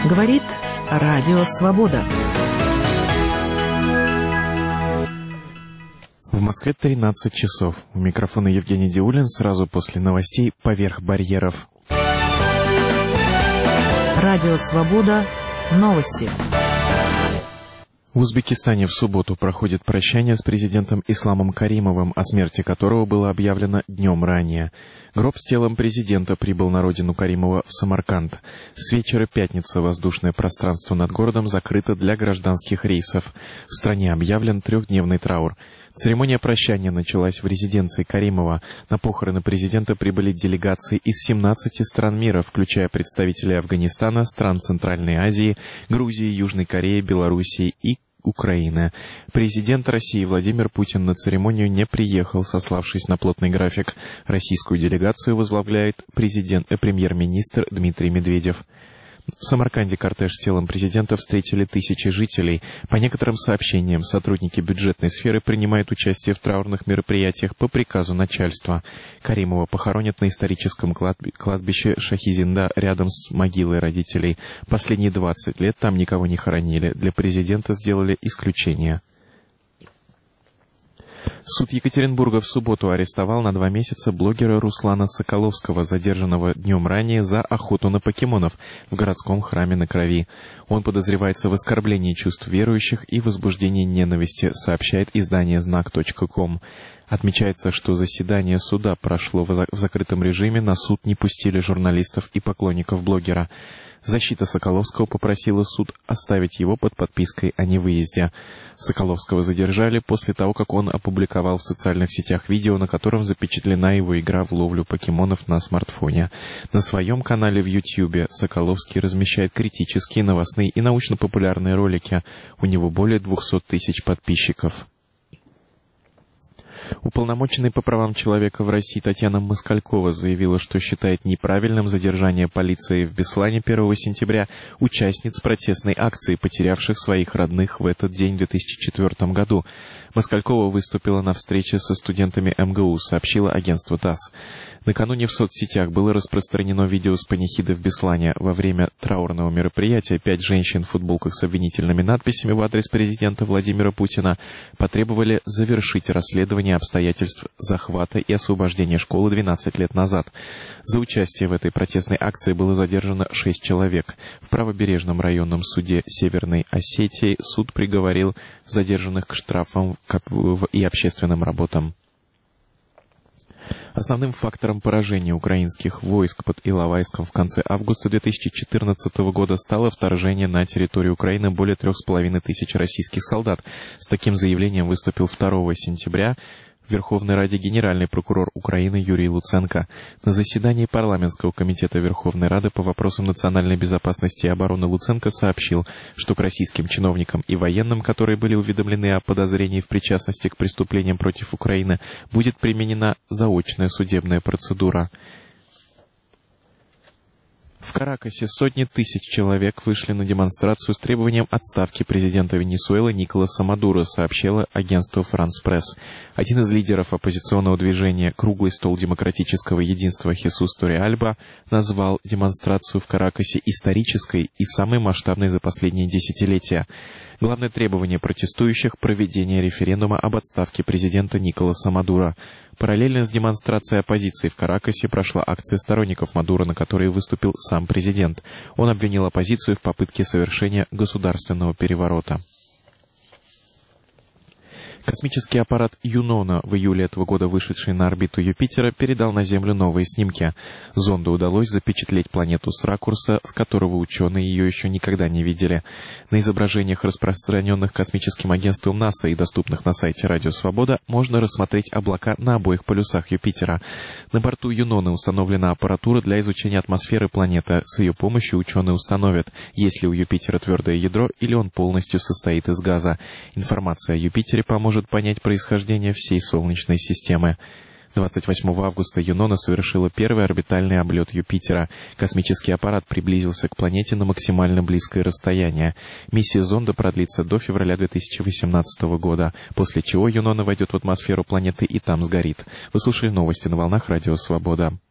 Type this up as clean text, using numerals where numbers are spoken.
Говорит Радио Свобода. В Москве 13 часов. У микрофона Евгений Диулин. Сразу после новостей «Поверх барьеров». Радио Свобода. Новости. В Узбекистане в субботу проходит прощание с президентом Исламом Каримовым, о смерти которого было объявлено днем ранее. Гроб с телом президента прибыл на родину Каримова в Самарканд. С вечера пятницы воздушное пространство над городом закрыто для гражданских рейсов. В стране объявлен 3-дневный траур. Церемония прощания началась в резиденции Каримова. На похороны президента прибыли делегации из 17 стран мира, включая представителей Афганистана, стран Центральной Азии, Грузии, Южной Кореи, Белоруссии и Украины. Президент России Владимир Путин на церемонию не приехал, сославшись на плотный график. Российскую делегацию возглавляет премьер-министр Дмитрий Медведев. В Самарканде кортеж с телом президента встретили тысячи жителей. По некоторым сообщениям, сотрудники бюджетной сферы принимают участие в траурных мероприятиях по приказу начальства. Каримова похоронят на историческом кладбище Шахизинда рядом с могилой родителей. Последние 20 лет там никого не хоронили. Для президента сделали исключение. Суд Екатеринбурга в субботу арестовал на 2 месяца блогера Руслана Соколовского, задержанного днем ранее за охоту на покемонов в городском храме на Крови. Он подозревается в оскорблении чувств верующих и возбуждении ненависти, сообщает издание знак.ком. Отмечается, что заседание суда прошло в закрытом режиме, на суд не пустили журналистов и поклонников блогера. Защита Соколовского попросила суд оставить его под подпиской о невыезде. Соколовского задержали после того, как он опубликовал в социальных сетях видео, на котором запечатлена его игра в ловлю покемонов на смартфоне. На своем канале в YouTube Соколовский размещает критические, новостные и научно-популярные ролики. У него более 200 тысяч подписчиков. Уполномоченный по правам человека в России Татьяна Москалькова заявила, что считает неправильным задержание полиции в Беслане 1 сентября участниц протестной акции, потерявших своих родных в этот день в 2004 году. Москалькова выступила на встрече со студентами МГУ, сообщило агентство ТАСС. Накануне в соцсетях было распространено видео с панихиды в Беслане. Во время траурного мероприятия 5 женщин в футболках с обвинительными надписями в адрес президента Владимира Путина потребовали завершить расследование обстоятельств захвата и освобождения школы 12 лет назад. За участие в этой протестной акции было задержано 6 человек. В правобережном районном суде Северной Осетии суд приговорил задержанных к штрафам и общественным работам. Основным фактором поражения украинских войск под Иловайском в конце августа 2014 года стало вторжение на территорию Украины более 3500 российских солдат. С таким заявлением выступил 2 сентября в Верховной Раде генеральный прокурор Украины Юрий Луценко. На заседании парламентского комитета Верховной Рады по вопросам национальной безопасности и обороны Луценко сообщил, что к российским чиновникам и военным, которые были уведомлены о подозрении в причастности к преступлениям против Украины, будет применена заочная судебная процедура. В Каракасе сотни тысяч человек вышли на демонстрацию с требованием отставки президента Венесуэлы Николаса Мадуро, сообщило агентство «Франс Пресс». Один из лидеров оппозиционного движения «Круглый стол демократического единства» Хесус Торреальба назвал демонстрацию в Каракасе исторической и самой масштабной за последние десятилетия. Главное требование протестующих – проведение референдума об отставке президента Николаса Мадуро. Параллельно с демонстрацией оппозиции в Каракасе прошла акция сторонников Мадуро, на которой выступил сам президент. Он обвинил оппозицию в попытке совершения государственного переворота. Космический аппарат Юнона, в июле этого года вышедший на орбиту Юпитера, передал на Землю новые снимки. Зонду удалось запечатлеть планету с ракурса, с которого ученые ее еще никогда не видели. На изображениях, распространенных космическим агентством НАСА и доступных на сайте Радио Свобода, можно рассмотреть облака на обоих полюсах Юпитера. На борту Юнона установлена аппаратура для изучения атмосферы планеты. С ее помощью ученые установят, есть ли у Юпитера твердое ядро или он полностью состоит из газа. Информация о Юпитере поможет понять происхождение всей Солнечной системы. 28 августа Юнона совершила первый орбитальный облет Юпитера. Космический аппарат приблизился к планете на максимально близкое расстояние. Миссия зонда продлится до февраля 2018 года, после чего Юнона войдет в атмосферу планеты и там сгорит. Вы слушали новости на волнах Радио Свобода.